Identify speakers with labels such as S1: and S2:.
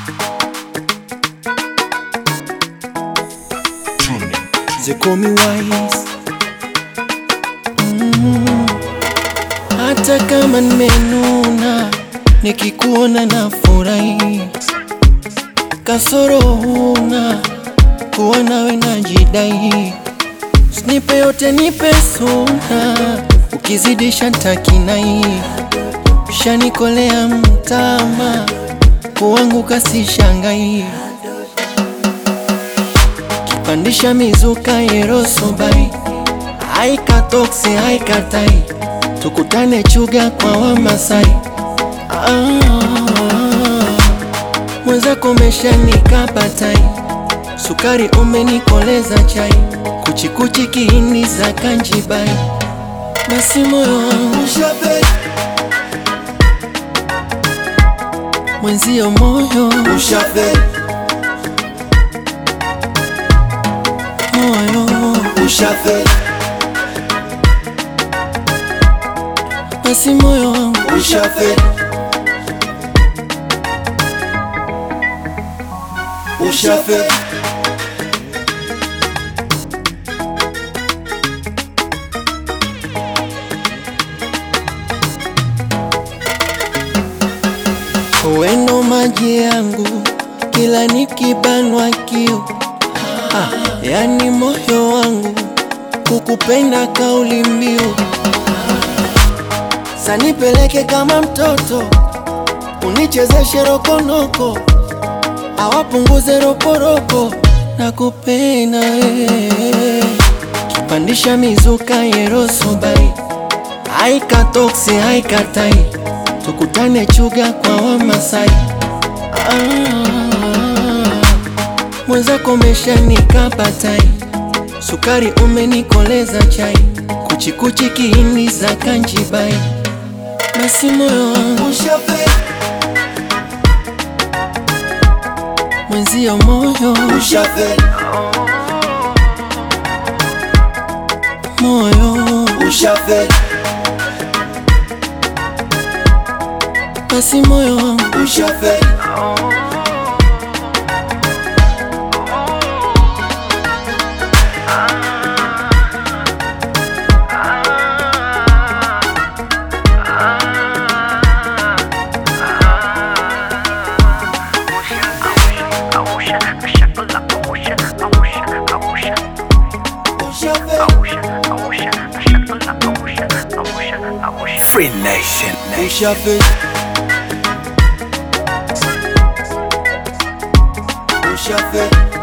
S1: They call me wise. Hata kama nimenuna, nikikuona na furahi. Kasoro huna, kuwa nawe najidai. Usinipe yote nipe suna, ukizidisha nitakinai. Ushanikolea mtama, kuanguka sishangai. Pandisha mizuka yerosobai, haikatoksi haikatai. Tukutane chuga kwa Wamasai. Mwenzako umeshanikapatai, sukari umenikoleza chai. Kuchikuchi kiini za kanjibai. Basi moyo wangu
S2: Ushafe,
S1: mwenzio moyo
S2: ushafe,
S1: moyo.
S2: ushafe,
S1: Basi moyo wangu
S2: ushafe, ushafe.
S1: weno maji yangu kila nikibanwa kiu. Yani moyo wangu kukupenda kauli mbiu. Sanipeleke kama mtoto, unichezeshe rokonoko, awapunguze roporoko. Nakupenda wewe. Kipandisha mizuka yerosobai, haikatoksi haikatai. Tukutane chuga kwa Wamasai. Mwenzako umeshanikapatai, sukari umenikoleza chai. Kuchikuchi kiini za kanjibai. Basi moyo wangu
S2: Ushafe,
S1: mwenzio moyo
S2: ushafe,
S1: moyo.
S2: ushafe,
S1: Basi moyo wangu
S2: ushafe,
S3: Free Nation.
S2: ushafe, ushafe.